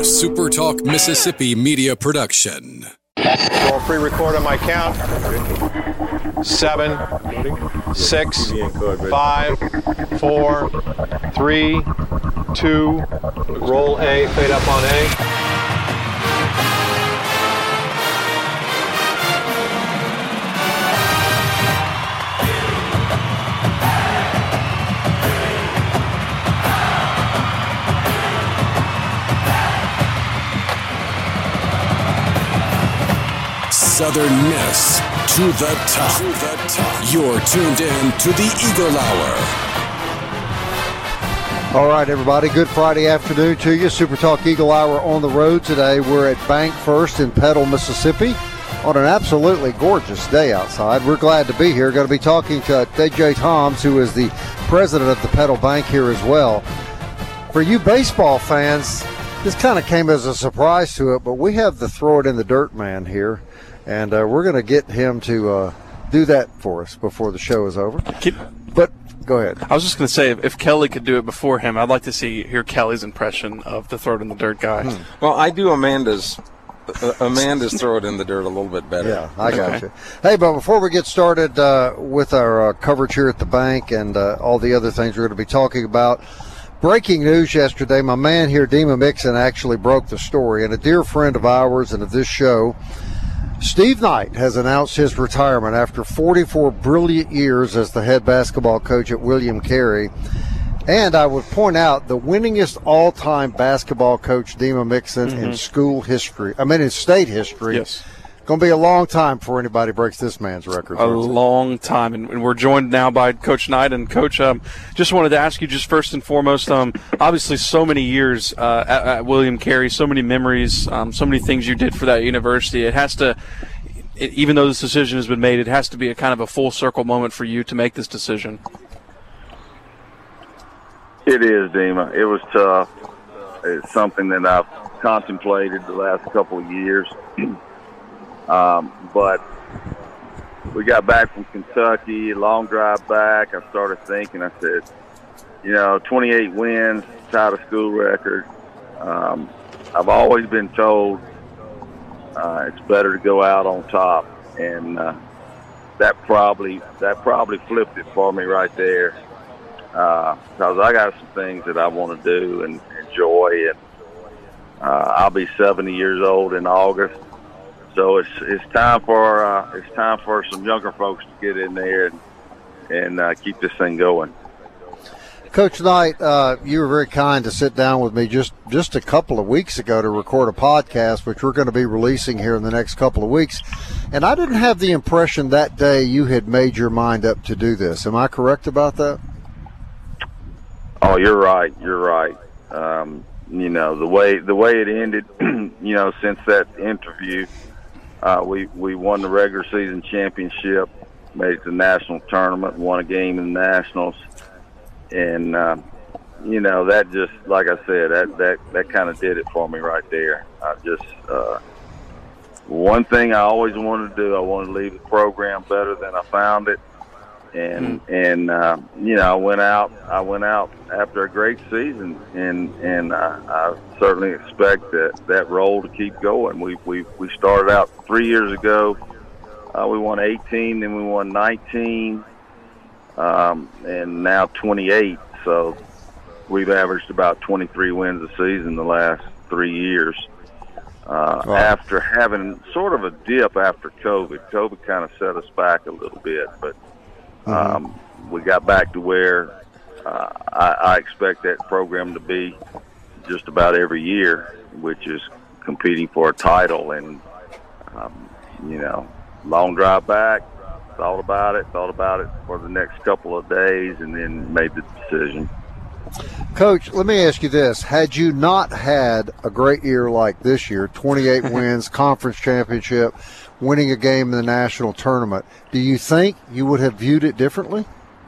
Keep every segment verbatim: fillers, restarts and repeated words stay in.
A Super Talk Mississippi media production. Roll pre-record on my count. Seven, six, five, four, three, two. Roll A, fade up on A. Southern Miss to the top. To the top. You're tuned in to the Eagle Hour. All right, everybody. Good Friday afternoon to you. Super Talk Eagle Hour on the road today. We're at Bank First in Petal, Mississippi, on an absolutely gorgeous day outside. We're glad to be here. Going to be talking to D J Toms, who is the president of the Petal Bank here as well. For you baseball fans, this kind of came as a surprise to it, but we have the Throw It in the Dirt man here. And uh, we're going to get him to uh, do that for us before the show is over. Keep, but go ahead. I was just going to say, if, if Kelly could do it before him, I'd like to see hear Kelly's impression of the Throw It in the Dirt guy. Hmm. Well, I do Amanda's uh, Amanda's Throw It in the Dirt a little bit better. Yeah, I got Okay. you. Hey, but before we get started uh, with our uh, coverage here at the bank and uh, all the other things we're going to be talking about, breaking news yesterday, my man here, Dima Mixon, actually broke the story. And a dear friend of ours and of this show, Steve Knight, has announced his retirement after forty-four brilliant years as the head basketball coach at William Carey. And I would point out the winningest all-time basketball coach, Dima Mixon, mm-hmm. in school history. I mean, in state history. Yes. Going to be a long time before anybody breaks this man's record. A long time. And, and we're joined now by Coach Knight. And, Coach, um, just wanted to ask you just first and foremost, um, obviously so many years uh, at, at William Carey, so many memories, um, so many things you did for that university. It has to, it, even though this decision has been made, it has to be a kind of a full circle moment for you to make this decision. It is, Dima. It was tough. It's something that I've contemplated the last couple of years. Um, but we got back from Kentucky, long drive back. I started thinking, I said, you know, twenty-eight wins, tied a school record. Um, I've always been told uh, it's better to go out on top. And uh, that probably that probably flipped it for me right there. Because uh, I got some things that I want to do and enjoy. And uh, I'll be seventy years old in August. So it's it's time for uh, it's time for some younger folks to get in there and and uh, keep this thing going. Coach Knight, uh, you were very kind to sit down with me just, just a couple of weeks ago to record a podcast, which we're going to be releasing here in the next couple of weeks. And I didn't have the impression that day you had made your mind up to do this. Am I correct about that? Oh, you're right. You're right. Um, you know, the way the way it ended, you know, since that interview. Uh, we, we won the regular season championship, made it to the national tournament, won a game in the Nationals. And, uh, you know, that just, like I said, that, that, that kind of did it for me right there. I just, uh, one thing I always wanted to do, I wanted to leave the program better than I found it. And, mm. and uh, you know, I went out, I went out after a great season, and, and I, I certainly expect that, that role to keep going. We, we, we started out three years ago. Uh, we won eighteen, then we won nineteen, um, and now twenty-eight. So we've averaged about twenty-three wins a season the last three years. Uh, wow. After having sort of a dip after COVID. COVID kind of set us back a little bit, but Um, mm-hmm. we got back to where uh, I, I expect that program to be just about every year, which is competing for a title. And, um, you know, long drive back, thought about it, thought about it for the next couple of days, and then made the decision. Coach, let me ask you this. Had you not had a great year like this year, twenty-eight wins, conference championship, winning a game in the national tournament, do you think you would have viewed it differently?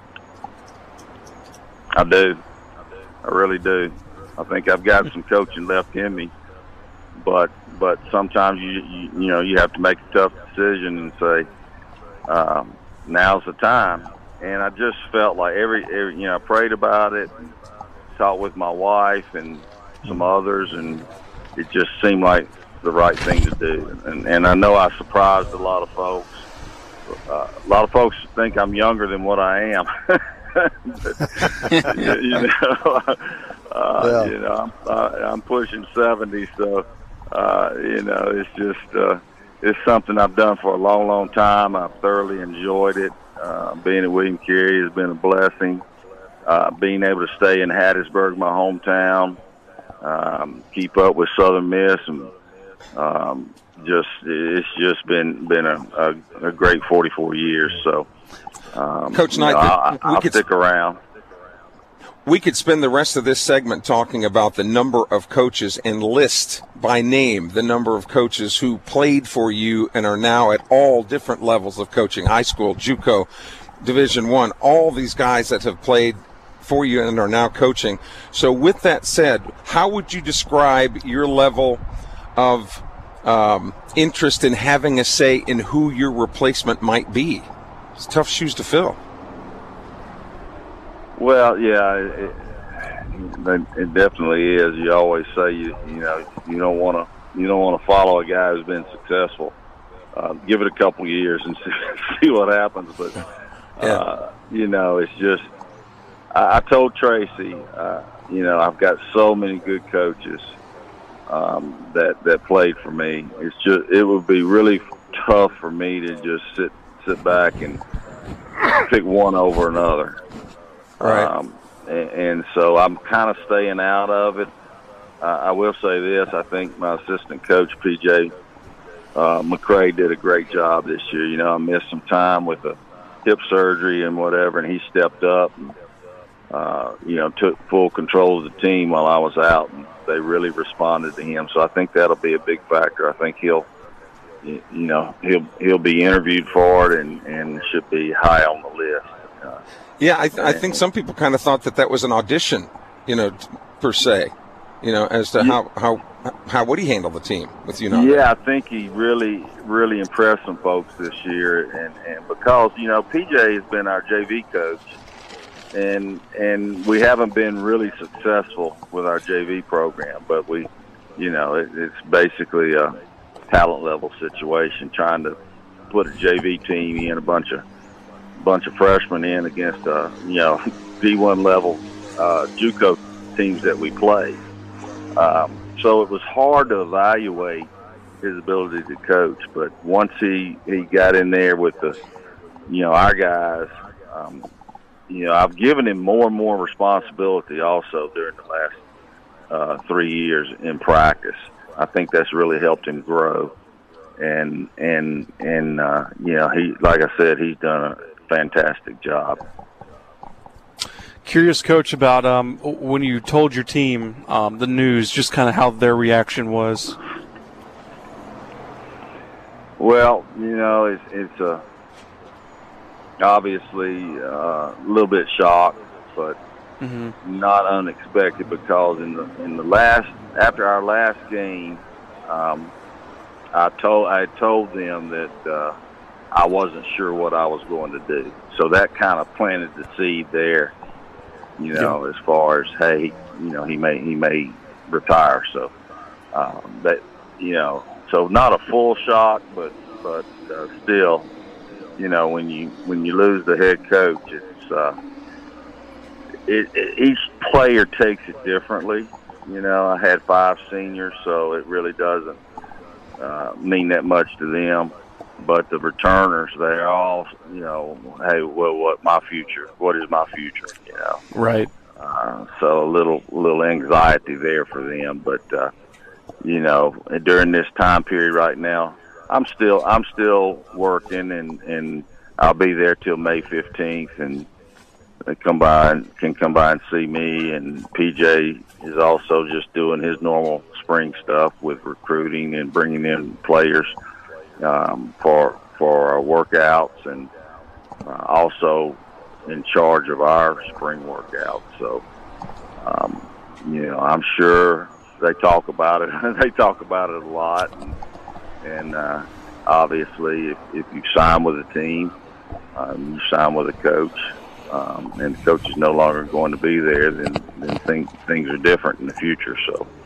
I do. I really do. I think I've got some coaching left in me, but but sometimes you you, you know you have to make a tough decision and say, um, now's the time. And I just felt like every, every you know I prayed about it, talked with my wife and some others, and it just seemed like the right thing to do. And, and I know I surprised a lot of folks. Uh, a lot of folks think I'm younger than what I am. you, you know, uh, yeah. you know, I'm, uh, I'm pushing seventy, so uh, you know, it's just uh, it's something I've done for a long, long time. I've thoroughly enjoyed it. Uh, being at William Carey has been a blessing. Uh, being able to stay in Hattiesburg, my hometown, um, keep up with Southern Miss, and um, just it's just been been a, a, a great forty-four years. So. Um, Coach Knight, you know, I'll, we I'll could stick around. We could spend the rest of this segment talking about the number of coaches and list by name the number of coaches who played for you and are now at all different levels of coaching, high school, JUCO, Division One, all these guys that have played for you and are now coaching. So with that said, how would you describe your level of um, interest in having a say in who your replacement might be? It's tough shoes to fill. Well, yeah, it, it definitely is. You always say you you know you don't want to you don't want to follow a guy who's been successful. Uh, give it a couple years and see, see what happens. But uh, yeah. you know, it's just I, I told Tracy, uh, you know, I've got so many good coaches um, that that played for me. It's just it would be really tough for me to just sit. sit back and pick one over another. Right. Um, and, and so I'm kind of staying out of it. Uh, I will say this. I think my assistant coach, P J uh, McCray, did a great job this year. You know, I missed some time with the hip surgery and whatever, and he stepped up and, uh, you know, took full control of the team while I was out, and they really responded to him. So I think that'll be a big factor. I think he'll You know, he'll he'll be interviewed for it and, and should be high on the list. Uh, yeah, I, th- I think some people kind of thought that that was an audition, you know, t- per se, you know, as to how, how how would he handle the team with you? Yeah, I think he really really impressed some folks this year, and, and because you know P J has been our J V coach, and and we haven't been really successful with our J V program, but we, you know, it, it's basically a talent level situation, trying to put a J V team in, a bunch of bunch of freshmen in against uh, you know D one level uh, JUCO teams that we played. Um, so it was hard to evaluate his ability to coach, but once he, he got in there with the you know our guys, um, you know I've given him more and more responsibility also during the last uh, three years in practice. I think that's really helped him grow, and and and uh, you know he, like I said, he's done a fantastic job. Curious, Coach, about um, when you told your team um, the news, just kind of how their reaction was. Well, you know, it's it's a obviously uh, a little bit shocked, but mm-hmm. not unexpected, because in the in the last after our last game, um, I told I told them that uh, I wasn't sure what I was going to do, so that kind of planted the seed there. You know, yeah. as far as hey, you know, he may he may retire, so um, that you know, so not a full shock, but but uh, still, you know, when you when you lose the head coach, it's uh, it, it, each player takes it differently. You know, I had five seniors, so it really doesn't uh, mean that much to them. But the returners, they're all, you know, hey, well, what my future? What is my future? You know, right. Uh, so a little little anxiety there for them, but uh, you know, during this time period right now, I'm still I'm still working, and, and I'll be there till May fifteenth, and they come by and can come by and see me. And P J is also just doing his normal spring stuff with recruiting and bringing in players um, for for our workouts, and uh, also in charge of our spring workouts. So, um, you know, I'm sure they talk about it. They talk about it a lot, and, and uh, obviously, if, if you sign with a team, um, you sign with a coach, um, and the coach is no longer going to be there, then, then things, things are different in the future. So,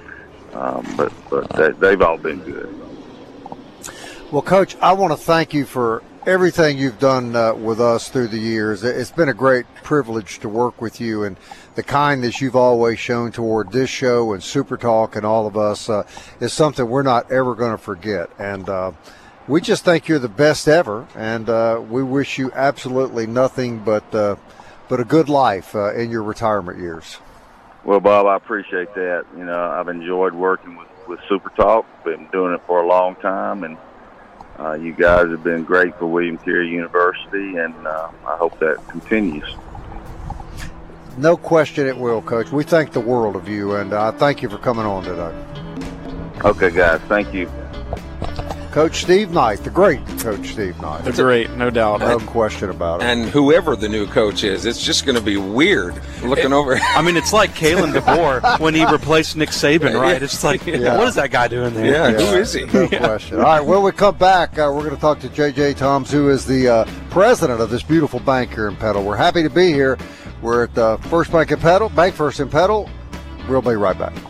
um, but but they, they've all been good. Well, Coach, I want to thank you for everything you've done uh, with us through the years. It's been a great privilege to work with you, and the kindness you've always shown toward this show and Super Talk and all of us uh, is something we're not ever going to forget. And uh, we just think you're the best ever, and uh, we wish you absolutely nothing but uh, but a good life uh, in your retirement years. Well, Bob, I appreciate that. You know, I've enjoyed working with, with Super Talk. Been doing it for a long time, and Uh, you guys have been great for William Carey University, and uh, I hope that continues. No question it will, Coach. We thank the world of you, and I uh, thank you for coming on today. Okay, guys. Thank you. Coach Steve Knight, the great Coach Steve Knight. The great, no doubt. No question about it. And whoever the new coach is, it's just going to be weird looking it, over. I mean, it's like Kalen DeBoer when he replaced Nick Saban, right? It's like, yeah. What is that guy doing there? Yeah, yeah. who is he? No yeah. question. All right, when we come back, uh, we're going to talk to J J Toms, who is the uh, president of this beautiful bank here in Petal. We're happy to be here. We're at uh, First Bank in Petal, Bank First in Petal. We'll be right back.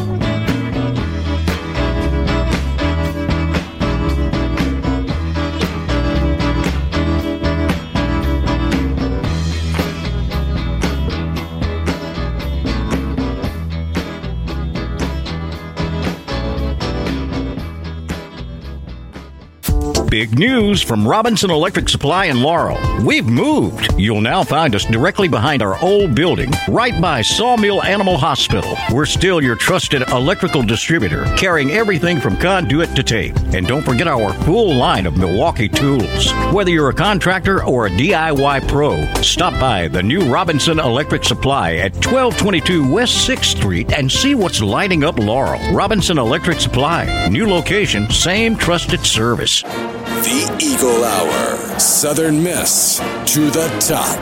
Big news from Robinson Electric Supply in Laurel. We've moved. You'll now find us directly behind our old building, right by Sawmill Animal Hospital. We're still your trusted electrical distributor, carrying everything from conduit to tape. And don't forget our full line of Milwaukee tools. Whether you're a contractor or a D I Y pro, stop by the new Robinson Electric Supply at twelve twenty-two West sixth Street and see what's lighting up Laurel. Robinson Electric Supply. New location, same trusted service. The Eagle Hour. Southern Miss to the top.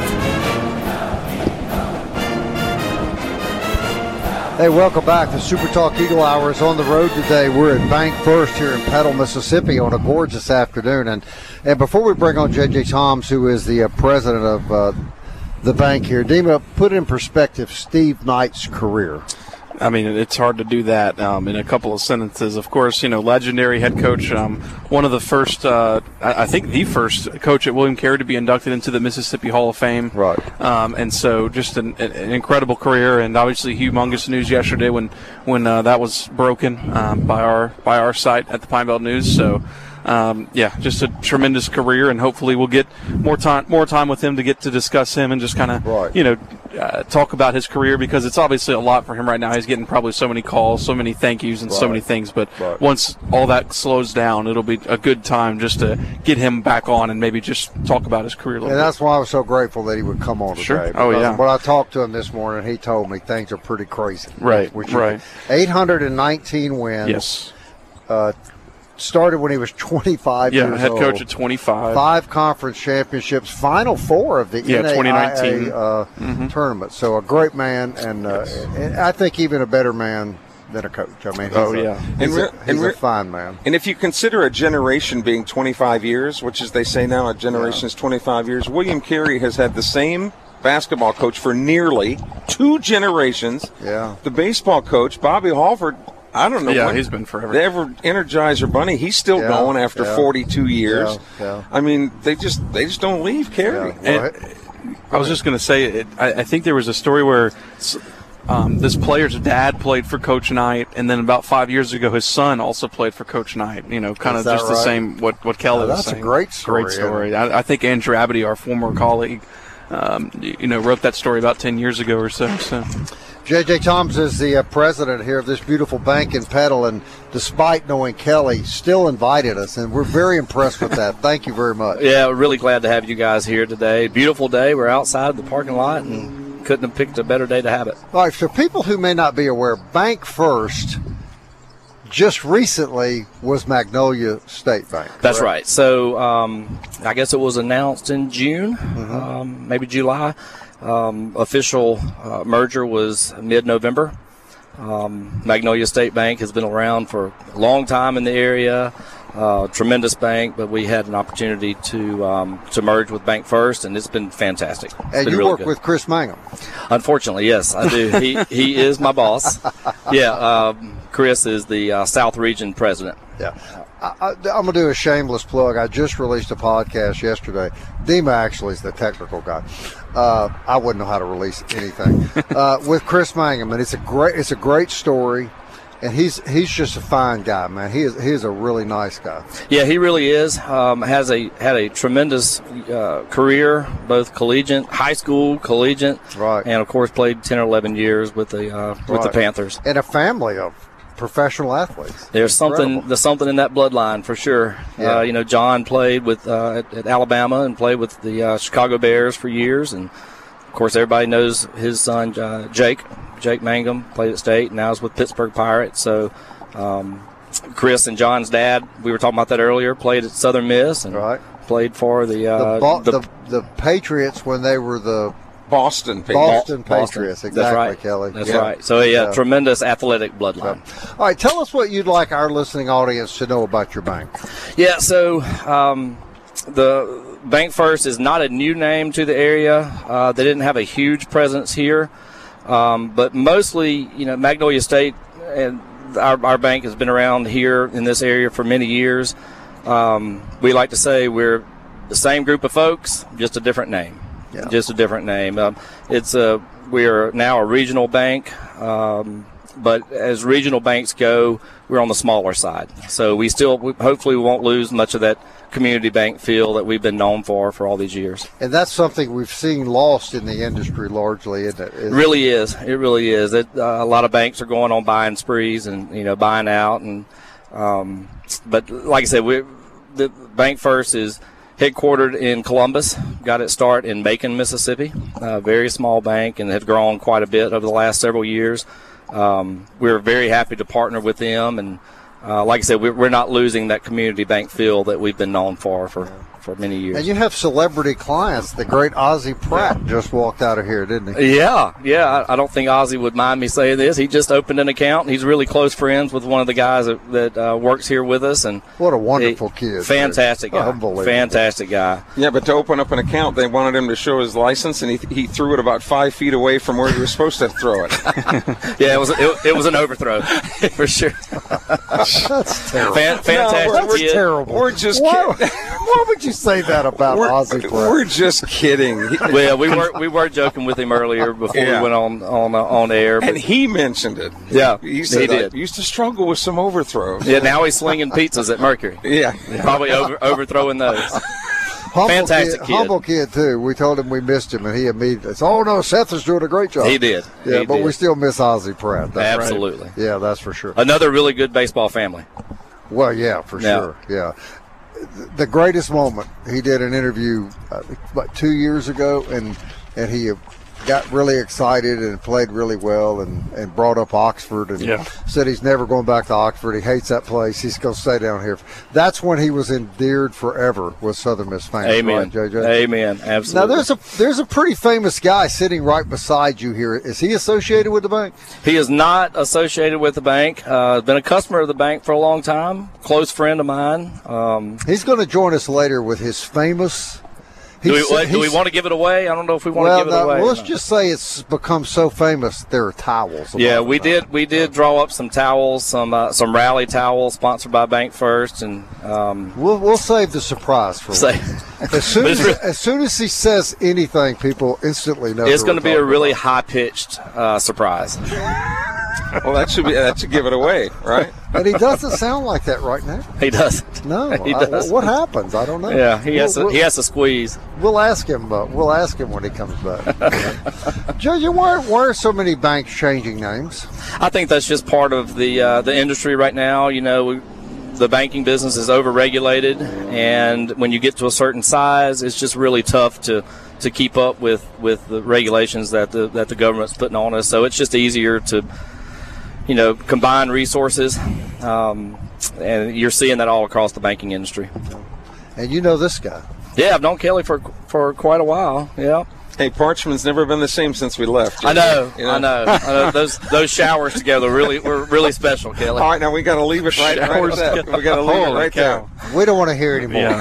Hey, welcome back. The Super Talk Eagle Hour is on the road today. We're at Bank First here in Petal, Mississippi on a gorgeous afternoon. And and before we bring on J J Toms, who is the uh, president of uh, the bank here, Dima, put in perspective Steve Knight's career. I mean, it's hard to do that um, in a couple of sentences. Of course, you know, legendary head coach, um, one of the first, uh, I think the first coach at William Carey to be inducted into the Mississippi Hall of Fame. Right. Um, and so just an, an incredible career, and obviously humongous news yesterday when when uh, that was broken um, by our by our site at the Pine Belt News. So. Um, yeah, just a tremendous career, and hopefully we'll get more time more time with him to get to discuss him and just kind of, right. you know, uh, talk about his career, because it's obviously a lot for him right now. He's getting probably so many calls, so many thank yous, and right. so many things. But right. once all that slows down, it'll be a good time just to get him back on and maybe just talk about his career a little and bit. that's why I was so grateful that he would come on today. Sure. Oh, yeah. When I talked to him this morning, he told me things are pretty crazy. Right, Which right. eight hundred nineteen wins. Yes. Uh, started when he was twenty-five yeah, years head old. coach at twenty-five. Five conference championships, Final Four of the Yeah, N A I A twenty nineteen uh, mm-hmm. tournament. So a great man, and, uh, and I think even a better man than a coach. I mean, he's Oh, a, yeah. he's, And a, re- he's and re- a fine man. And if you consider a generation being twenty-five years, which is they say now a generation is twenty-five years, William Carey has had the same basketball coach for nearly two generations. Yeah. The baseball coach, Bobby Halford, I don't know. Yeah, when he's been forever. The ever Energizer Bunny, he's still Yeah, going after yeah. forty-two years. Yeah, yeah. I mean, they just they just don't leave Carey. Yeah. Well, And I was just going to say, it, I, I think there was a story where um, this player's dad played for Coach Knight, and then about five years ago, his son also played for Coach Knight. You know, kind Is of that just the right? same what what Kelly Oh, was that's a saying. great story, Great story. I, I think Andrew Abity, our former colleague, um, you know, wrote that story about ten years ago or so. So. J J Toms is the uh, president here of this beautiful bank in Petal, and despite knowing Kelly, still invited us, and we're very impressed with that. Thank you very much. Yeah, we're really glad to have you guys here today. Beautiful day. We're outside the parking lot and couldn't have picked a better day to have it. All right, for people who may not be aware, Bank First just recently was Magnolia State Bank. That's correct? right. So um, I guess it was announced in June, Mm-hmm. um, maybe July. Um, official uh, merger was mid-November. Um, Magnolia State Bank has been around for a long time in the area. Uh, tremendous bank, but we had an opportunity to um, to merge with Bank First, and it's been fantastic. It's And been you really work good. with Chris Mangum. Unfortunately, yes, I do. he he is my boss. Yeah, um, Chris is the uh, South Region president. Yeah. I, I, I'm going to do a shameless plug. I just released a podcast yesterday. Dima actually is the technical guy. Uh, I wouldn't know how to release anything. uh, with Chris Mangum, and it's a great, it's a great story. And he's he's just a fine guy, man. He is he is a really nice guy. Yeah, he really is. Um, has a had a tremendous uh, career, both collegiate, high school, collegiate, right, and of course played ten or eleven years with the uh, with right. the Panthers. And a family of professional athletes. There's Incredible. something there's something in that bloodline for sure. Yeah. Uh, you know, John played with uh, at, at Alabama and played with the uh, Chicago Bears for years, and of course everybody knows his son uh, Jake. Jake Mangum played at State, and now is with Pittsburgh Pirates. So um, Chris and John's dad, we were talking about that earlier, played at Southern Miss and right. played for the, uh, the, Bo- the, the the Patriots when they were the Boston Patriots. Boston Boston. Patriots. Exactly, That's right. Kelly. That's yeah. right. So, yeah, yeah, tremendous athletic bloodline. So, all right, tell us what you'd like our listening audience to know about your bank. Yeah, so um, the Bank First is not a new name to the area. Uh, they didn't have a huge presence here. Um, but mostly, you know, Magnolia State and our, our bank has been around here in this area for many years. Um, we like to say we're the same group of folks, just a different name. Yeah. Just a different name. Um, it's a we are now a regional bank, um, but as regional banks go, we're on the smaller side. So we still, we, hopefully, we won't lose much of that community bank feel that we've been known for for all these years. And that's something we've seen lost in the industry largely, isn't it? It really is. It really is. It, uh, a lot of banks are going on buying sprees and, you know, buying out. And um, but like I said, we the Bank First is headquartered in Columbus. Got its start in Macon, Mississippi. A very small bank, and have grown quite a bit over the last several years. Um, we're very happy to partner with them, and uh, like I said, we're, we're not losing that community bank feel that we've been known for for, for many years. And you have celebrity clients. The great Ozzie Pratt just walked out of here, didn't he? Yeah, yeah. I, I don't think Ozzie would mind me saying this. He just opened an account. He's really close friends with one of the guys that, that uh, works here with us. And what a wonderful he, kid! Fantastic guy. Fantastic guy. Yeah, but to open up an account, they wanted him to show his license, and he he threw it about five feet away from where he was supposed to throw it. Yeah, it was it, it was an overthrow for sure. That's terrible. Fan, fantastic. No, that's kid. terrible. We're just why, kidding. Why would you say that about We're, Ozzie Pratt? we're just kidding. Well, we were we were joking with him earlier before Yeah. we went on on uh, on air. But And he mentioned it. Yeah, he, said, he did. I used to struggle with some overthrows. Yeah, now he's slinging pizzas at Mercury. Yeah. Probably over, overthrowing those. Humble Fantastic kid, kid. Humble kid, too. We told him we missed him, and he immediately said, oh, no, Seth is doing a great job. He did. Yeah, He but did. we still miss Ozzie Pratt. That's Absolutely. Right. Yeah, that's for sure. Another really good baseball family. Well, yeah, for Yeah. sure. Yeah. The greatest moment, he did an interview uh, about two years ago, and, and he got really excited and played really well and, and brought up Oxford and Yeah. said he's never going back to Oxford. He hates that place. He's going to stay down here. That's when he was endeared forever with Southern Miss fans. Amen. Right, J J? Amen. Absolutely. Now, there's a there's a pretty famous guy sitting right beside you here. Is he associated with the bank? He is not associated with the bank. Uh, been a customer of the bank for a long time. Close friend of mine. Um, He's going to join us later with his famous. do, we, he's- what, do we he's- want to give it away? I don't know if we want Well, to give it no, away. well, let's just say it's become so famous there are towels. Yeah, about we it. did. We did draw up some towels, some uh, some rally towels sponsored by Bank First, and um, We'll we'll save the surprise for say, later. As soon But it's as, re- as soon as he says anything, people instantly know. it's who going to we're be a talking really about. high pitched uh, surprise. Well, that should be that should give it away, right? And he doesn't sound like that right now. He doesn't. No, he I- does. what happens? I don't know. Yeah, he has We'll- to, he has to squeeze. We'll ask him. Uh, we'll ask him when he comes back. Judge, why, why are so many banks changing names? I think that's just part of the uh, the industry right now. You know, we, the banking business is overregulated, and when you get to a certain size, it's just really tough to, to keep up with, with the regulations that the that the government's putting on us. So it's just easier to, you know, combine resources, um, and you're seeing that all across the banking industry. And you know this guy. Yeah, I've known Kelly for for quite a while. Yeah. Hey, Parchman's never been the same since we left. I know, you know, I know. I know. Those those showers together really were really special, Kelly. All right, now we got to leave it right, right at that. We got to leave it right there. We don't want to hear anymore. Yeah.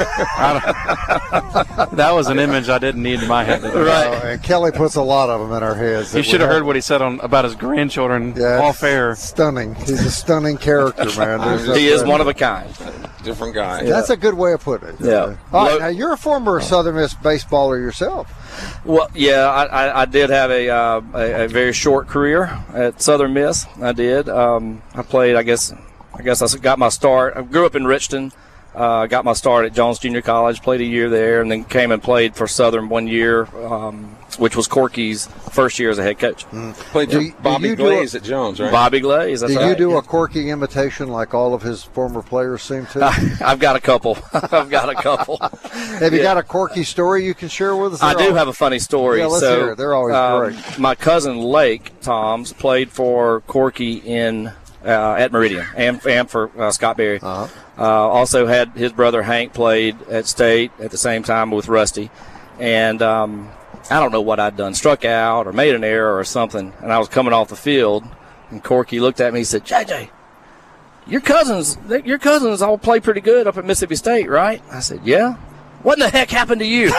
That was an image I didn't need in my head. Right. Uh, and Kelly puts a lot of them in our heads. You should have heard what he said on about his grandchildren yeah, off air. Stunning. He's a stunning character, man. He is one of a kind. Different guy. That's a good way of putting it. Yeah. All right, now you're a former Southern Miss baseballer yourself. Well, yeah, I, I, I did have a, uh, a a very short career at Southern Miss. I did. Um, I played. I guess. I guess I got my start. I grew up in Richton. Uh, got my start at Jones Junior College. Played a year there, and then came and played for Southern one year, um, which was Corky's first year as a head coach. Mm. Played do you, Bobby do Glaze a, at Jones, right? Bobby Glaze. That's do right. you do yeah. a Corky imitation like all of his former players seem to? I've got a couple. I've got a couple. Have you yeah. got a Corky story you can share with us? I They're do all, have a funny story. Yeah, let's so, hear it. They're always um, great. My cousin Lake Toms played for Corky in uh, at Meridian and, and for uh, Scott Berry. Uh-huh. Uh, also had his brother Hank played at State at the same time with Rusty, and um, I don't know what I'd done, struck out or made an error or something, and I was coming off the field, and Corky looked at me and said, J J, your cousins, they, your cousins all play pretty good up at Mississippi State, right? I said, yeah. What in the heck happened to you?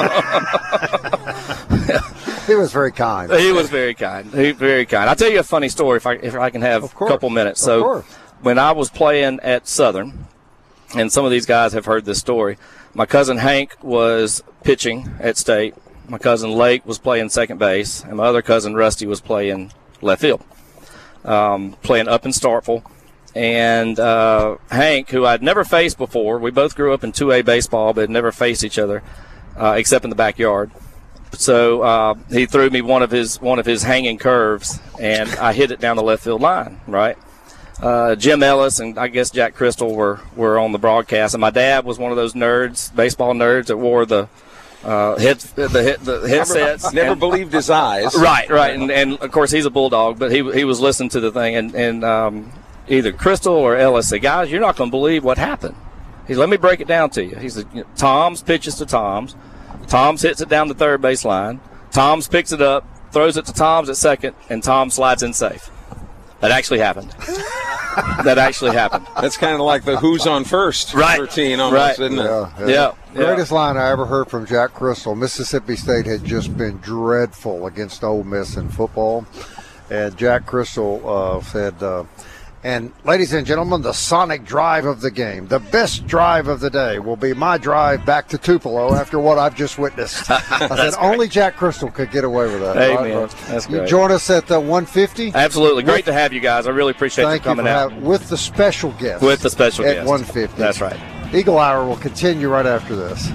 He was very kind. He was very kind. He very kind. I'll tell you a funny story if I if I can have a couple minutes. So of course. When I was playing at Southern, and some of these guys have heard this story, my cousin Hank was pitching at State. My cousin Lake was playing second base, and my other cousin Rusty was playing left field, um, playing up in Starkville. And uh, Hank, who I'd never faced before, we both grew up in two A baseball, but had never faced each other uh, except in the backyard. So uh, he threw me one of his one of his hanging curves, and I hit it down the left field line. Right, uh, Jim Ellis and I guess Jack Crystal were were on the broadcast, and my dad was one of those nerds, baseball nerds that wore the uh, head the, the headsets. Never, never and, believed his eyes. Right, right, and and of course he's a Bulldog, but he he was listening to the thing, and and um, either Crystal or Ellis said, "Guys, you're not going to believe what happened." He said, "Let me break it down to you." He said, you know, "Tom's pitches to Tom's. Tom's hits it down the third base line. Tom's picks it up, throws it to Tom's at second, and Tom slides in safe." That actually happened. That actually happened. That's kind of like the who's on first right. routine almost, right. isn't it? Yeah, yeah. Yeah. Greatest line I ever heard from Jack Crystal. Mississippi State had just been dreadful against Ole Miss in football. And Jack Crystal uh, said, uh, and ladies and gentlemen, the sonic drive of the game, the best drive of the day will be my drive back to Tupelo after what I've just witnessed. I said, great. Only Jack Crystal could get away with that. Amen. Right? That's You great. join us at uh, one fifty? Absolutely. Great With- to have you guys. I really appreciate Thank you you coming for out. having, with the special guest. With the special at guest. one fifty. That's right. Eagle Hour will continue right after this.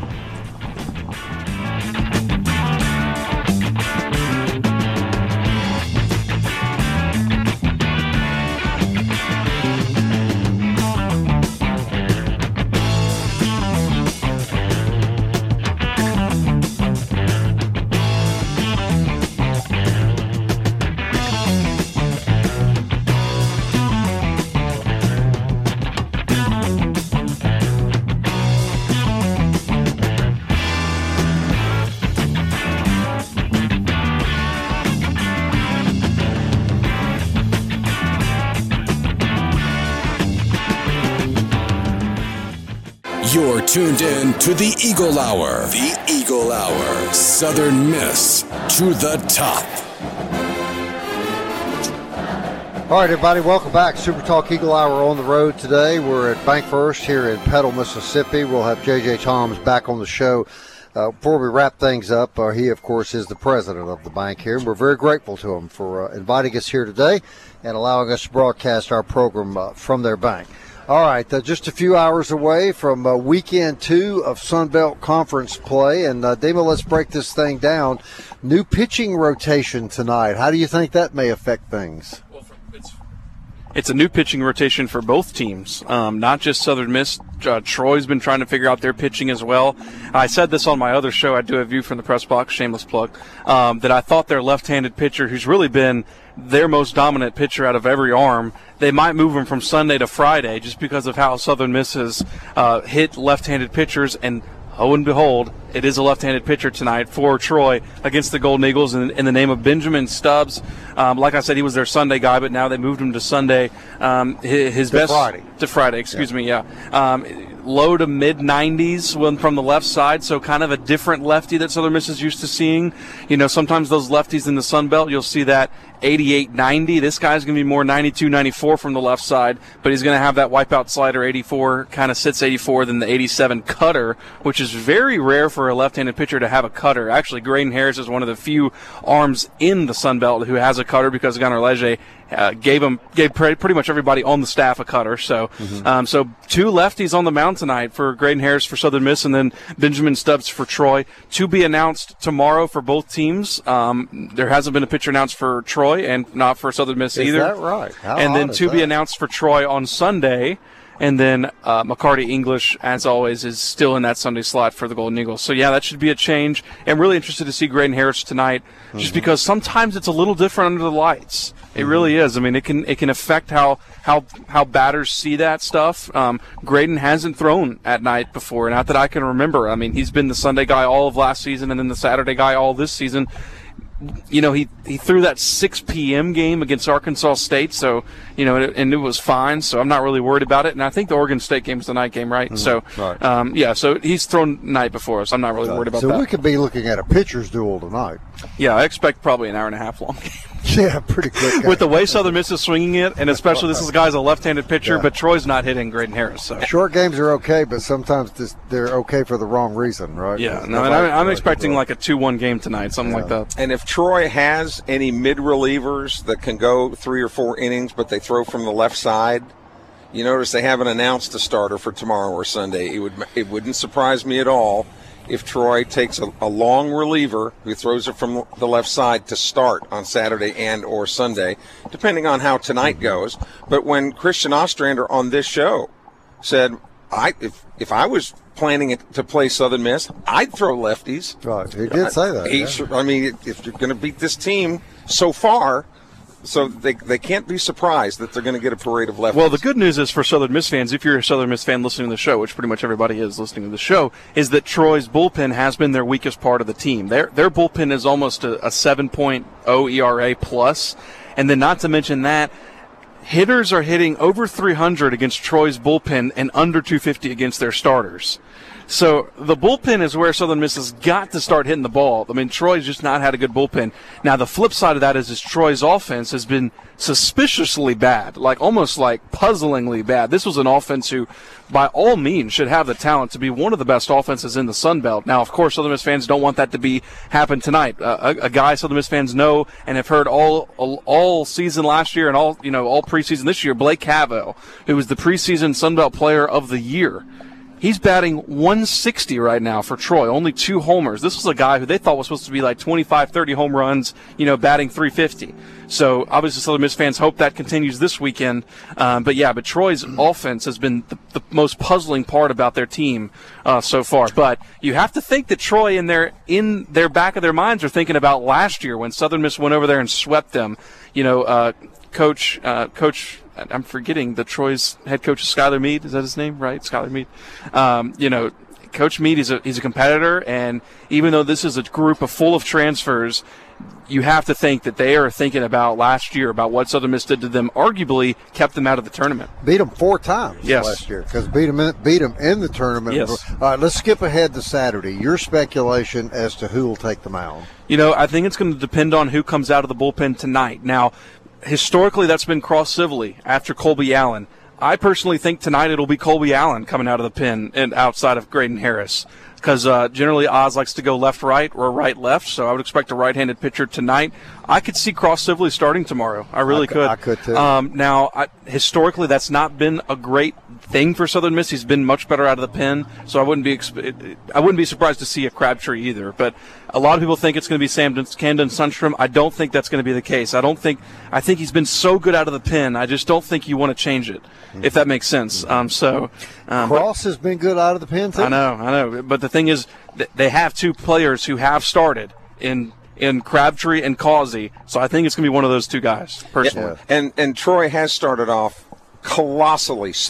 You're tuned in to the Eagle Hour. The Eagle Hour. Southern Miss to the top. All right, everybody, welcome back. Super Talk Eagle Hour on the road today. We're at Bank First here in Petal, Mississippi. We'll have J J Toms back on the show. Uh, before we wrap things up, uh, he, of course, is the president of the bank here, and we're very grateful to him for uh, inviting us here today and allowing us to broadcast our program uh, from their bank. All right, uh, just a few hours away from uh, weekend two of Sun Belt Conference play. And, uh, Dima, let's break this thing down. New pitching rotation tonight. How do you think that may affect things? It's a new pitching rotation for both teams, um, not just Southern Miss. Uh, Troy's been trying to figure out their pitching as well. I said this on my other show, I Do a View from the Press Box, shameless plug, um, that I thought their left-handed pitcher, who's really been their most dominant pitcher out of every arm, they might move him from Sunday to Friday just because of how Southern Miss has uh, hit left-handed pitchers, and oh and behold, it is a left-handed pitcher tonight for Troy against the Golden Eagles in, in the name of Benjamin Stubbs. Um, like I said, he was their Sunday guy, but now they moved him to Sunday. Um, his, his to best Friday. to Friday, excuse yeah. me, yeah. Um, low to mid nineties when from the left side, so kind of a different lefty that Southern Miss is used to seeing. You know, sometimes those lefties in the Sun Belt, you'll see that eighty-eight ninety. This guy's going to be more ninety-two ninety-four from the left side, but he's going to have that wipeout slider eighty-four, kind of sits eighty-four, then the eighty-seven cutter, which is very rare for a left-handed pitcher to have a cutter. Actually, Graydon Harris is one of the few arms in the Sun Belt who has a cutter because Gunnar Leger uh, gave him gave pretty much everybody on the staff a cutter. So, mm-hmm. um, so two lefties on the mound tonight for Graydon Harris for Southern Miss, and then Benjamin Stubbs for Troy. To be announced tomorrow for both teams. Um, there hasn't been a pitcher announced for Troy and not for Southern Miss is either. Is that right? How and then to that? be announced for Troy on Sunday. And then uh, McCarty English, as always, is still in that Sunday slot for the Golden Eagles. So, yeah, that should be a change. I'm really interested to see Graydon Harris tonight mm-hmm. just because sometimes it's a little different under the lights. It mm-hmm. really is. I mean, it can it can affect how how, how batters see that stuff. Um, Graydon hasn't thrown at night before, not that I can remember. I mean, he's been the Sunday guy all of last season and then the Saturday guy all this season. You know, he, he threw that six p.m. game against Arkansas State, so, you know, and, and it was fine, so I'm not really worried about it. And I think the Oregon State game was the night game, right? Mm-hmm. So, right. Um, yeah, so he's thrown night before us. I'm not really right. worried about so that. So we could be looking at a pitcher's duel tonight. Yeah, I expect probably an hour and a half long game. Yeah, pretty quick. With the way Southern Miss is swinging it, and especially this is a guy's a left-handed pitcher, yeah. but Troy's not hitting Graydon Harris. So short games are okay, but sometimes this, they're okay for the wrong reason, right? Yeah, no, and I'm, I'm expecting like a two one game tonight, something yeah. like that. And if Troy has any mid-relievers that can go three or four innings, but they throw from the left side, you notice they haven't announced a starter for tomorrow or Sunday. It would it wouldn't surprise me at all if Troy takes a, a long reliever who throws it from the left side to start on Saturday and or Sunday, depending on how tonight goes. But when Christian Ostrander on this show said, "I if if I was planning it to play Southern Miss, I'd throw lefties." Right, he did say that. He, yeah. I mean, if you're going to beat this team so far. So they they can't be surprised that they're going to get a parade of lefties. Well, the good news is for Southern Miss fans, if you're a Southern Miss fan listening to the show, which pretty much everybody is listening to the show, is that Troy's bullpen has been their weakest part of the team. Their their bullpen is almost a, a seven point oh E R A plus, and then not to mention that, hitters are hitting over three hundred against Troy's bullpen and under two fifty against their starters. So the bullpen is where Southern Miss has got to start hitting the ball. I mean, Troy's just not had a good bullpen. Now, the flip side of that is, is Troy's offense has been suspiciously bad, like almost like puzzlingly bad. This was an offense who, by all means, should have the talent to be one of the best offenses in the Sun Belt. Now, of course, Southern Miss fans don't want that to be happen tonight. Uh, a, a guy Southern Miss fans know and have heard all, all all season last year and all you know all preseason this year, Blake Cavell, who was the preseason Sun Belt Player of the Year. He's batting one sixty right now for Troy, only two homers. This was a guy who they thought was supposed to be like twenty-five, thirty home runs, you know, batting three fifty. So obviously Southern Miss fans hope that continues this weekend. Um, but, yeah, but Troy's offense has been the, the most puzzling part about their team uh, so far. But you have to think that Troy in their, in their back of their minds are thinking about last year when Southern Miss went over there and swept them. You know, uh, Coach uh, Coach – I'm forgetting the Troy's head coach is Skylar Meade. Is that his name, right? Skylar Meade. Um, you know, Coach Meade is a he's a competitor, and even though this is a group of full of transfers, you have to think that they are thinking about last year, about what Southern Miss did to them. Arguably, kept them out of the tournament. Beat them four times yes. last year because beat them in, beat them in the tournament. Yes. All right, let's skip ahead to Saturday. Your speculation as to who will take the mound. You know, I think it's going to depend on who comes out of the bullpen tonight. Now, historically, that's been Cross Sibley after Colby Allen. I personally think tonight it'll be Colby Allen coming out of the pen and outside of Graydon Harris because uh, generally Oz likes to go left-right or right-left, so I would expect a right-handed pitcher tonight. I could see Cross Sibley starting tomorrow. I really I, could. I could, too. Um, now, I, historically, that's not been a great thing for Southern Miss. He's been much better out of the pen, so I wouldn't be exp- I wouldn't be surprised to see a Crabtree either. But a lot of people think it's going to be Sam Camden Sundstrom. I don't think that's going to be the case. I don't think I think he's been so good out of the pen. I just don't think you want to change it, mm-hmm. if that makes sense. Um, so um, Cross but, has been good out of the pen too. I know, I know. But the thing is, th- they have two players who have started in. in Crabtree and Causey, so I think it's going to be one of those two guys, personally. Yeah. And and Troy has started off colossally slow.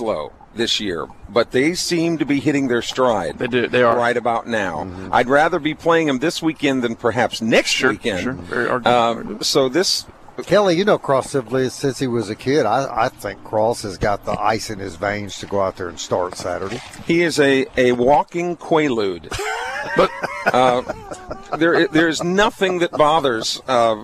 this year, but they seem to be hitting their stride. They do. They are right about now. Mm-hmm. I'd rather be playing them this weekend than perhaps next sure, weekend. Sure. Very um, so this. Kelly, you know Cross Sibley since he was a kid. I, I think Cross has got the ice in his veins to go out there and start Saturday. He is a, a walking Quaalude. But uh, there there's nothing that bothers uh,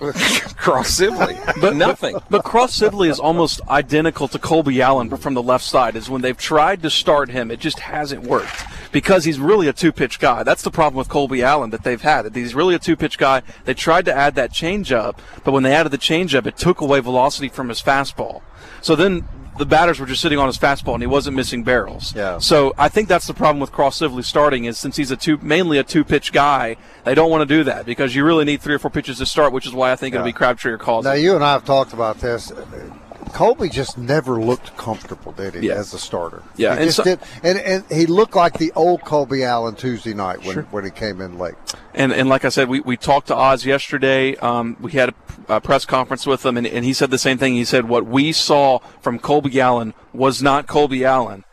Cross Sibley. But nothing. But, but Cross Sibley is almost identical to Colby Allen, but from the left side. Is when they've tried to start him, it just hasn't worked. Because he's really a two-pitch guy. That's the problem with Colby Allen that they've had. That he's really a two-pitch guy. They tried to add that changeup, but when they added the changeup, it took away velocity from his fastball. So then the batters were just sitting on his fastball, and he wasn't missing barrels. Yeah. So I think that's the problem with Cross Sibley starting is since he's a two, mainly a two-pitch guy, they don't want to do that because you really need three or four pitches to start, which is why I think yeah. it'll be Crabtree or Causey. Now, you and I have talked about this. Colby just never looked comfortable, did he, yeah. as a starter? Yeah, he and, just so, did, and and he looked like the old Colby Allen Tuesday night when, sure. when he came in late. And and like I said, we, we talked to Oz yesterday. Um, we had a, a press conference with him, and, and he said the same thing. He said what we saw from Colby Allen was not Colby Allen,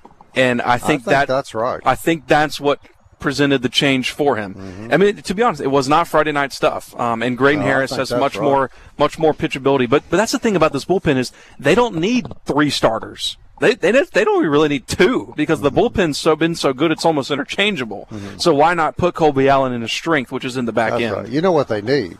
and I think, I think that that's right. I think that's what presented the change for him. Mm-hmm. I mean, to be honest, it was not Friday night stuff. Um, and Graydon no, Harris has much right. more, much more pitchability. But but that's the thing about this bullpen is they don't need three starters. They they they don't really need two because mm-hmm. the bullpen's so been so good it's almost interchangeable. Mm-hmm. So why not put Colby Allen in his strength, which is in the back that's end? Right. You know what they need?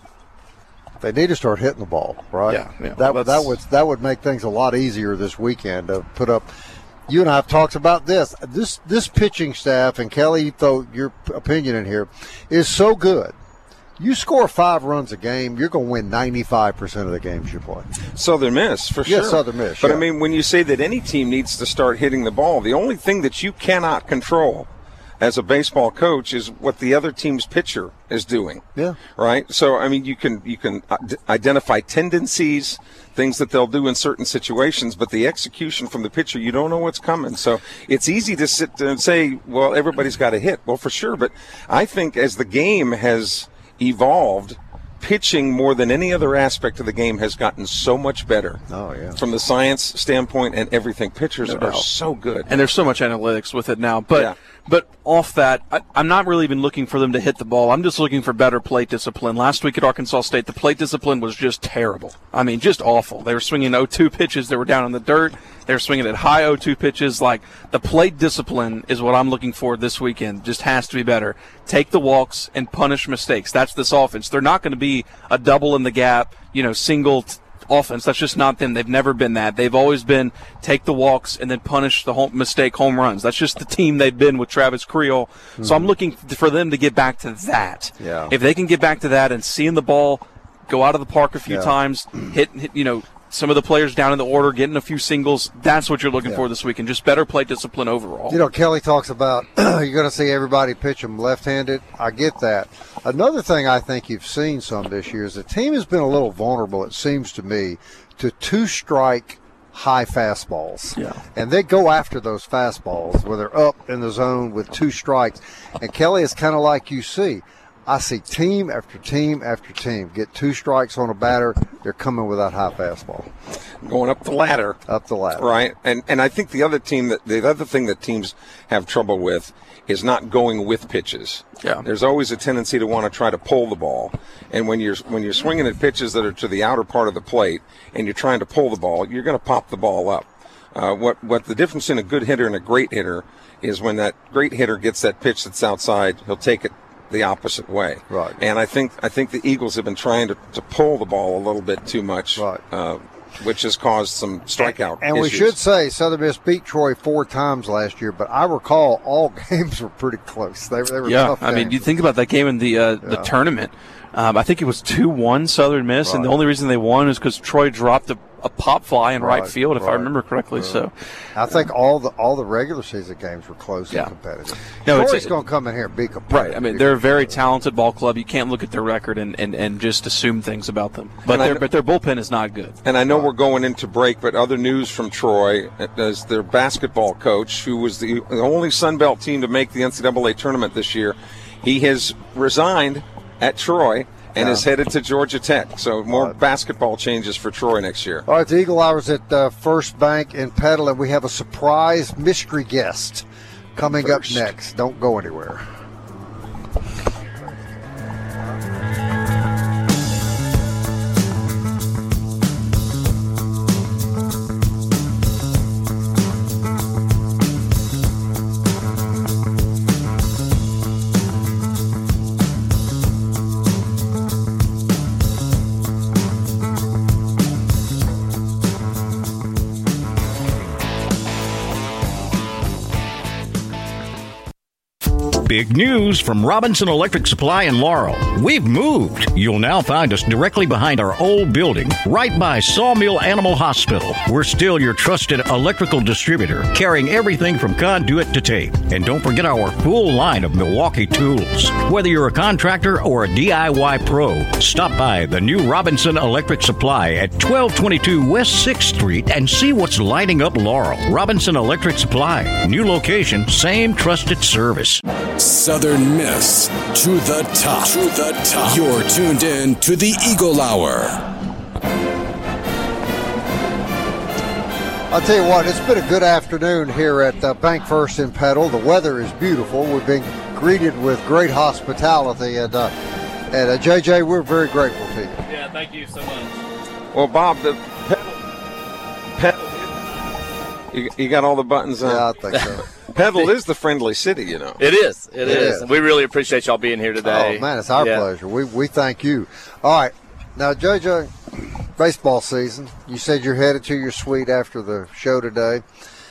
They need to start hitting the ball, right? Yeah, yeah. That Well, that would that would make things a lot easier this weekend to put up. You and I have talked about this. This this pitching staff, and Kelly, you throw your opinion in here, is so good. You score five runs a game, you're going to win ninety-five percent of the games you play. Southern Miss, for sure. Yes, Southern Miss. But, yeah. I mean, when you say that any team needs to start hitting the ball, the only thing that you cannot control as a baseball coach is what the other team's pitcher is doing. Yeah. Right? So, I mean, you can you can identify tendencies, things that they'll do in certain situations, but the execution from the pitcher, you don't know what's coming. So it's easy to sit and say, well, everybody's got to hit. Well, for sure. But I think as the game has evolved, pitching more than any other aspect of the game has gotten so much better. Oh, yeah. From the science standpoint and everything. Pitchers No are doubt. so good. And there's so much analytics with it now. But Yeah. but off that, I, I'm not really even looking for them to hit the ball. I'm just looking for better plate discipline. Last week at Arkansas State, the plate discipline was just terrible. I mean, just awful. They were swinging oh two pitches that were down in the dirt. They were swinging at high oh two pitches. Like, the plate discipline is what I'm looking for this weekend. Just has to be better. Take the walks and punish mistakes. That's this offense. They're not going to be a double in the gap, you know, single t- offense. That's just not them. They've never been that. They've always been take the walks and then punish the home mistake home runs. That's just the team they've been with Travis Creel. Mm-hmm. So I'm looking for them to get back to that. Yeah. If they can get back to that and seeing the ball go out of the park a few Yeah. times, hit, hit, you know, some of the players down in the order, getting a few singles, that's what you're looking Yeah. for this weekend. Just better plate discipline overall. You know, Kelly talks about you're going to see everybody pitch them left-handed. I get that. Another thing I think you've seen some this year is the team has been a little vulnerable, it seems to me, to two-strike high fastballs. Yeah. And they go after those fastballs where they're up in the zone with two strikes. And Kelly, is kind of like you see. I see team after team after team get two strikes on a batter, they're coming with that high fastball. Going up the ladder. Up the ladder. Right. And and I think the other team that the other thing that teams have trouble with is not going with pitches. Yeah. There's always a tendency to want to try to pull the ball. And when you're when you're swinging at pitches that are to the outer part of the plate and you're trying to pull the ball, you're going to pop the ball up. Uh, what what the difference in a good hitter and a great hitter is when that great hitter gets that pitch that's outside, he'll take it the opposite way. Right. And I think I think the Eagles have been trying to, to pull the ball a little bit too much. Right. Uh, which has caused some strikeout And we issues. should say Southern Miss beat Troy four times last year, but I recall all games were pretty close. They, they were Yeah, tough I mean, games. you think about that game in the uh, the Yeah. tournament. Um, I think it was two one Southern Miss, and the Right. only reason they won is because Troy dropped a, a pop fly in right, Right, field, if I right, remember correctly. right. So, I think all the all the regular season games were close Yeah. and competitive. No, it's- Troy's going to come in here and be competitive. right. I mean, they're a very talented ball club. You can't look at their record and, and, and just assume things about them. But And I their kn- but their bullpen is not good. And I know we're going into break, but other news from Troy is their basketball coach, who was the, the only Sun Belt team to make the N C double A tournament this year. He has resigned at Troy And Yeah. is headed to Georgia Tech. So more basketball changes for Troy next year. All right, the Eagle Hour's at uh, First Bank in Petal, and we have a surprise mystery guest coming First. up next. Don't go anywhere. Big news from Robinson Electric Supply in Laurel. We've moved. You'll now find us directly behind our old building, right by Sawmill Animal Hospital. We're still your trusted electrical distributor, carrying everything from conduit to tape. And don't forget our full line of Milwaukee tools. Whether you're a contractor or a D I Y pro, stop by the new Robinson Electric Supply at twelve twenty-two West sixth Street and see what's lighting up Laurel. Robinson Electric Supply. New location, same trusted service. Southern Miss to the top. To the top. You're tuned in to the Eagle Hour. I'll tell you what, it's been a good afternoon here at uh, Bank First in Petal. The weather is beautiful. We've been greeted with great hospitality, and uh, and uh, J J, we're very grateful to you. Yeah, thank you so much. Well, Bob, the pedal, pedal you, you got all the buttons on? Yeah, I think so. Petal is the friendly city, you know. It is. It, It is. is. And we really appreciate y'all being here today. Oh, man, it's our Yeah. pleasure. We we thank you. All right. Now, J J, baseball season. You said you're headed to your suite after the show today.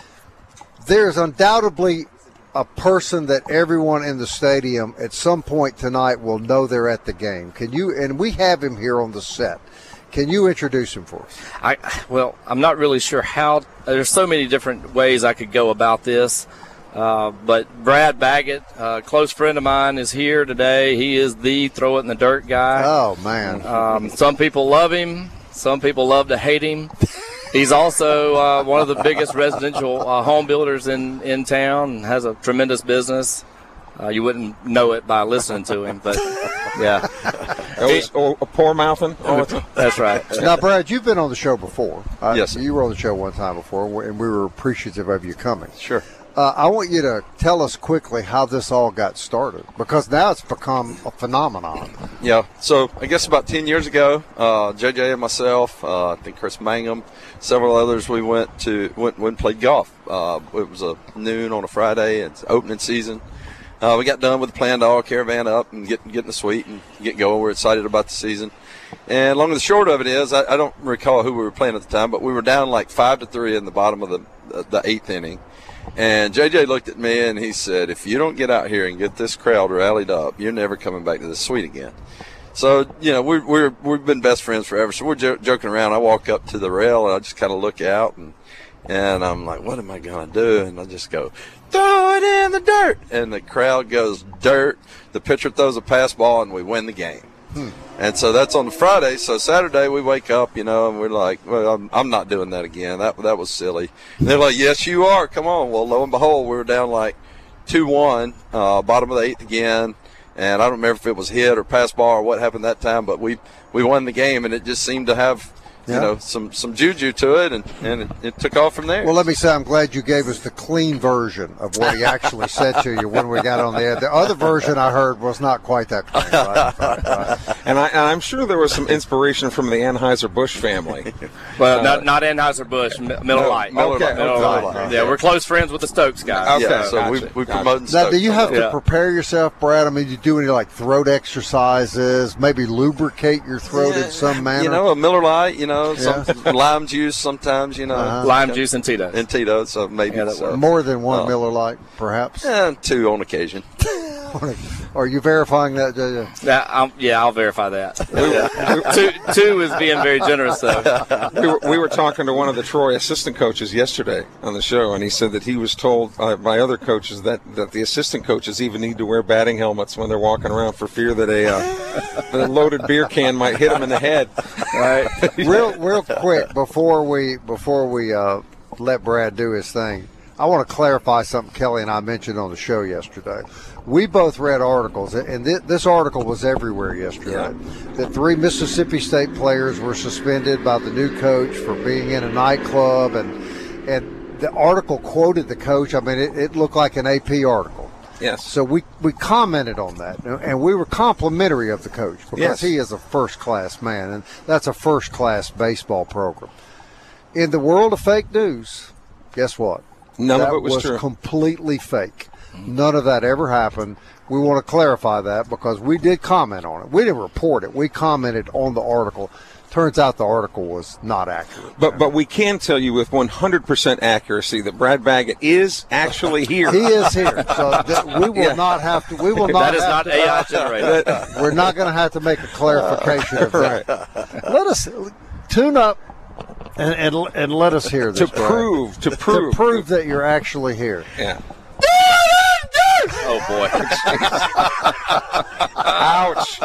There's undoubtedly a person that everyone in the stadium at some point tonight will know they're at the game. Can you, and we have him here on the set. Can you introduce him for us? I well, I'm not really sure how. There's so many different ways I could go about this, uh, but Brad Baggett, a close friend of mine, is here today. He is the throw it in the dirt guy. Oh, man. Um, some people love him. Some people love to hate him. He's also uh, one of the biggest residential uh, home builders in, in town and has a tremendous business. Uh, you wouldn't know it by listening to him, but yeah. Always oh, a poor mouthing. Oh, That's right. Now, Brad, you've been on the show before. Uh, Yes, sir. You were on the show one time before, and we were appreciative of you coming. Sure. Uh, I want you to tell us quickly how this all got started, because now it's become a phenomenon. Yeah, so I guess about ten years ago, uh, J J and myself, uh, I think Chris Mangum, several others, we went to went, went and played golf. Uh, it was a noon on a Friday. It's opening season. Uh, we got done with the planned all caravan up and get, get in the suite and get going. We're excited about the season. And long and the short of it is, I, I don't recall who we were playing at the time, but we were down like five to three in the bottom of the the eighth inning. And J J looked at me and he said, if you don't get out here and get this crowd rallied up, you're never coming back to the suite again. So, you know, we're, we're, we've been best friends forever. So we're jo- joking around. I walk up to the rail and I just kind of look out and, and I'm like, what am I going to do? And I just go, throw it in the dirt. And the crowd goes dirt. The pitcher throws a pass ball and we win the game. Hmm. And so that's on the Friday. So Saturday we wake up, you know, and we're like, well, I'm, I'm not doing that again. That that was silly. And they're like, yes, you are. Come on. Well, lo and behold, we were down like two one, uh, bottom of the eighth again. And I don't remember if it was hit or pass ball or what happened that time, but we, we won the game, and it just seemed to have, you Yeah. know, some, some juju to it, and, and it, it took off from there. Well, let me say I'm glad you gave us the clean version of what he actually said to you when we got on the air. The other version I heard was not quite that clean. Right? Right, right. And, I, and I'm sure there was some inspiration from the Anheuser-Busch family. Well, not not Anheuser-Busch, M- Miller No, Lite. Miller Okay, Lite. Miller okay. Lite. Lite. Yeah, we're close friends with the Stokes guys. Okay. Yeah, so gotcha, we, we gotcha. promote Now, Stokes. do you have Yeah. to prepare yourself, Brad? I mean, you do any like throat exercises, maybe lubricate your throat in some manner? You know, a Miller Lite, you know, Yeah. some lime juice sometimes, you know. Uh-huh. Lime juice and Tito's. And Tito's, so maybe Yeah, that so. More than one Oh. Miller Lite, perhaps? Eh, two on occasion. Are you verifying that, J J? Yeah, I'll, yeah, I'll verify that. two, two is being very generous, though. we, were, we were talking to one of the Troy assistant coaches yesterday on the show, and he said that he was told uh, by other coaches that, that the assistant coaches even need to wear batting helmets when they're walking around for fear that a, uh, a loaded beer can might hit them in the head. Right? real, real quick before we before we uh, let Brad do his thing. I want to clarify something Kelly and I mentioned on the show yesterday. We both read articles, and th- this article was everywhere yesterday, yeah. that three Mississippi State players were suspended by the new coach for being in a nightclub, and and the article quoted the coach. I mean, it, it looked like an A P article. Yes. So we, we commented on that, and we were complimentary of the coach because yes. he is a first-class man, and that's a first-class baseball program. In the world of fake news, guess what? None that of it was, was true. completely fake. None of that ever happened. We want to clarify that because we did comment on it. We didn't report it. We commented on the article. Turns out the article was not accurate. But but we can tell you with one hundred percent accuracy that Brad Baggett is actually here. He is here. So th- we will yeah. not have to. We will not. That is have not to, A I generated. We're not going to have to make a clarification of that. Right. Let us tune up. And, and and let us hear this. To prove, to prove. To prove that you're actually here. Yeah. Oh, boy. Ouch.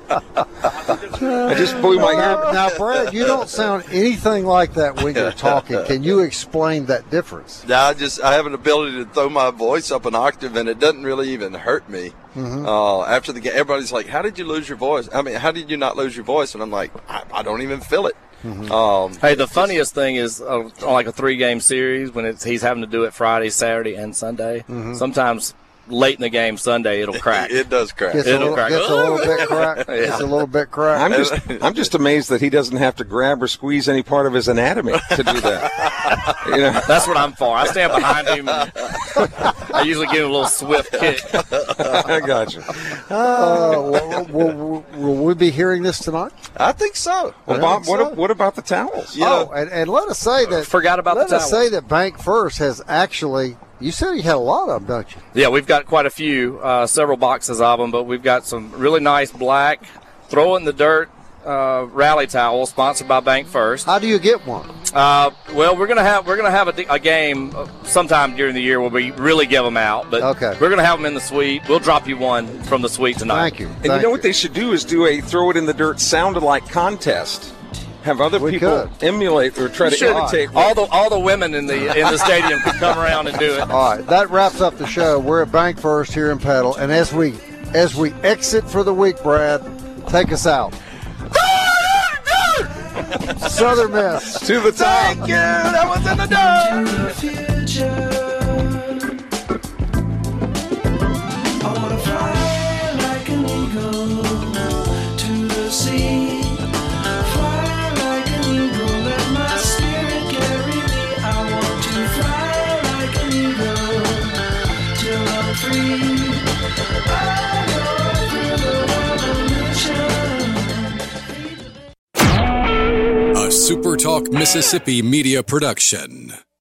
I just blew my ear. Now, Brad, you don't sound anything like that when you're talking. Can you explain that difference? Yeah, I just I have an ability to throw my voice up an octave, and it doesn't really even hurt me. Mm-hmm. Uh, after the game, everybody's like, how did you lose your voice? I mean, how did you not lose your voice? And I'm like, I, I don't even feel it. Mm-hmm. Um, hey, the funniest thing is uh, on like a three-game series when it's, he's having to do it Friday, Saturday, and Sunday. Mm-hmm. Sometimes late in the game Sunday it'll crack. It does crack. It's it'll a, crack. It's a little bit crack. Yeah. It's a little bit crack. I'm just I'm just amazed that he doesn't have to grab or squeeze any part of his anatomy to do that. You know? That's what I'm for. I stand behind him. And I usually give him a little swift kick. I got you. Uh, will, will, will we be hearing this tonight? I think so. Well, Bob, what, so. what about the towels? You oh, know, and, and let us say that. Forgot about let the towels. Let us say that Bank First has actually. You said you had a lot of them, don't you? Yeah, we've got quite a few, uh, several boxes of them, but we've got some really nice black throw in the dirt uh, rally towels sponsored by Bank First. How do you get one? Uh, well, we're gonna have we're gonna have a, a game sometime during the year where we really give them out, but okay. we're gonna have them in the suite. We'll drop you one from the suite tonight. Thank you. And Thank you know you. what they should do is do a throw it in the dirt sounded like contest. Have other we people could. emulate or try to should. imitate. All the all the women in the in the stadium could come around and do it. All right, that wraps up the show. We're at Bank First here in Petal, and as we as we exit for the week, Brad, take us out. Southern Miss to the top. Thank you. That was in the dirt. To the future. I wanna fly like an eagle to the sea. Fly like an eagle, let my spirit carry me. I want to fly like an eagle till I'm free. I go through the revolution. A SuperTalk Mississippi media production.